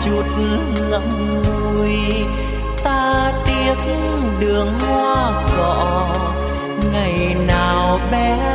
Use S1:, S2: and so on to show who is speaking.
S1: chút ngậm ngùi. Ta tiếc đường hoa cỏ ngày nào bé